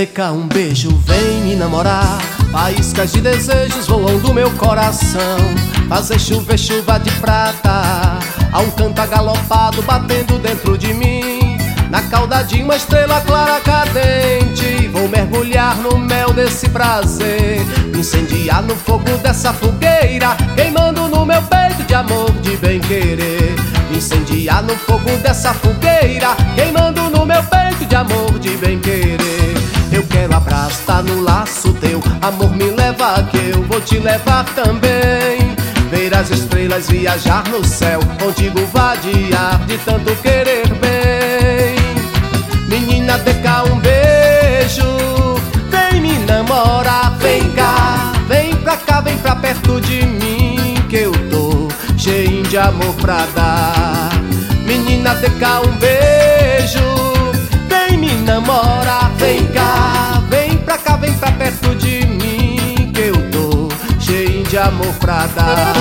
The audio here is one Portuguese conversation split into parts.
Dê cá um beijo, vem me namorar. Faíscas de desejos voam do meu coração. Fazer chover chuva de prata. Há um canto agalopado batendo dentro de mim. Na cauda de uma estrela clara cadente, vou mergulhar no mel desse prazer. Me incendiar no fogo dessa fogueira, queimando no meu peito de amor, de bem-querer. Me incendiar no fogo dessa fogueira, queimando no meu peito de amor, de bem-querer. Eu quero abraço, tá no laço teu, amor me leva que eu vou te levar também. Ver as estrelas, viajar no céu, contigo vadiar de tanto querer bem. Menina, dê cá um beijo, vem me namorar, vem cá, vem pra cá, vem pra perto de mim, que eu tô cheio de amor pra dar. Menina, dê cá um beijo, vem me namorar, vem cá, vem pra cá, vem pra perto de mim, que eu tô cheio de amor pra dar.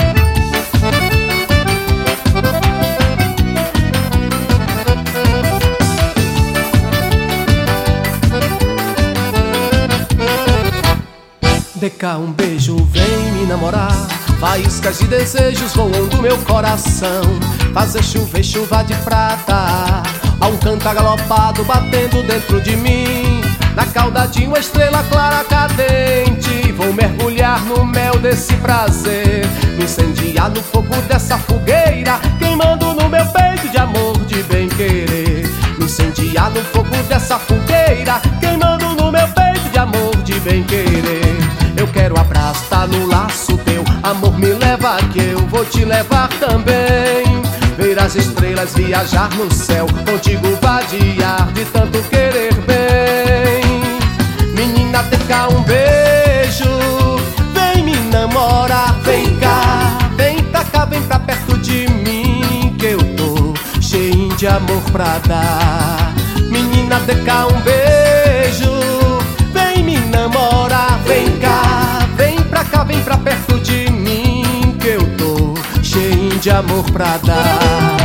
Dê cá um beijo, vem me namorar. Faíscas de desejos voam do meu coração. Fazer chover chuva de prata. Há um canto agalopado batendo dentro de mim. Na cauda de uma estrela clara cadente, vou mergulhar no mel desse prazer. Me incendiar no fogo dessa fogueira, queimando no meu peito de amor, de bem-querer. Me incendiar no fogo dessa fogueira, queimando no meu peito de amor, de bem-querer. Eu quero abraço, tá no laço teu, amor me leva que eu vou te levar também. Ver as estrelas, viajar no céu, contigo vadiar de tanto querer bem. Menina, dê cá um beijo, vem me namorar, vem cá, vem pra cá, vem pra perto de mim, que eu tô cheio de amor pra dar. Menina, dê cá um beijo, vem me namorar, vem cá, vem pra cá, vem pra perto de mim, que eu tô cheio de amor pra dar.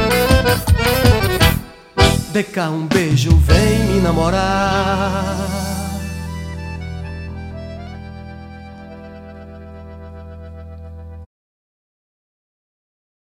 Dê cá um beijo, vem me namorar.